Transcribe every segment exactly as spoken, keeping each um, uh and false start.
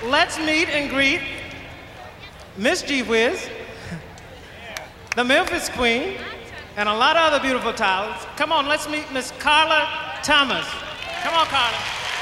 let's meet and greet Miss G Whiz, the Memphis Queen, and a lot of other beautiful talents. Come on, let's meet Miss Carla Thomas. Come on, Carla.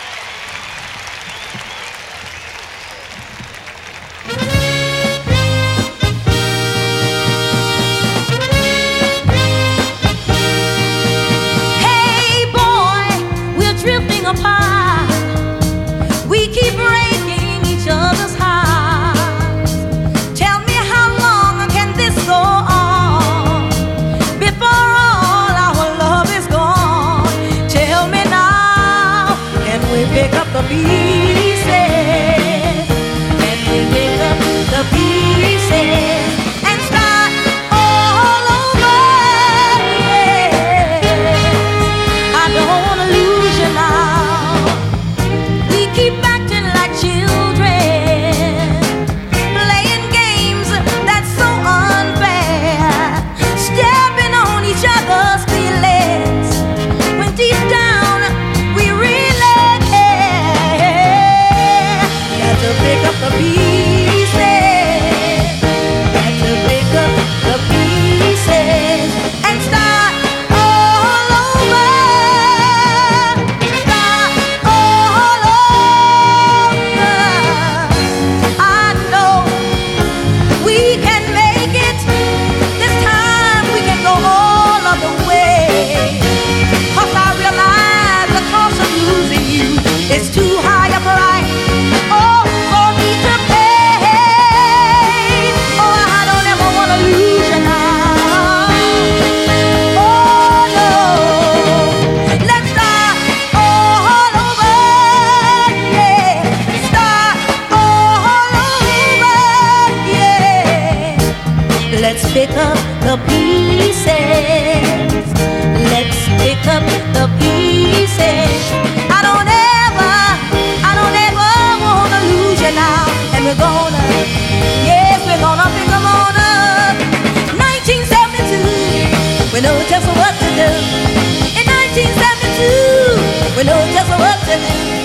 Hey boy, we're drifting apart. We keep breaking each other's hearts. Tell me, how long can this go on before all our love is gone? Tell me now, can we pick up the pieces? Can we pick up the pieces and start all over? Yeah, I don't wanna lose you now. We keep acting like children, playing games that's so unfair, stepping on each other's feelings when deep down we really care. Got to pick up the pieces, got to pick up the pieces and start all over, start all over. I know we can make it. This time we can go all of the way. 'Cause I realize the cost of losing you is too high a price, oh, for me to pay. Oh, I don't ever wanna lose you now. Oh no, let's start all over, yeah. Start all over, yeah. Let's pick up the pieces. Let's pick up the pieces. I don't ever, I don't ever wanna lose you now. And we're gonna, yes, we're gonna pick them on up. nineteen seventy-two, we know just what to do. In nineteen seventy-two, we know just what to do.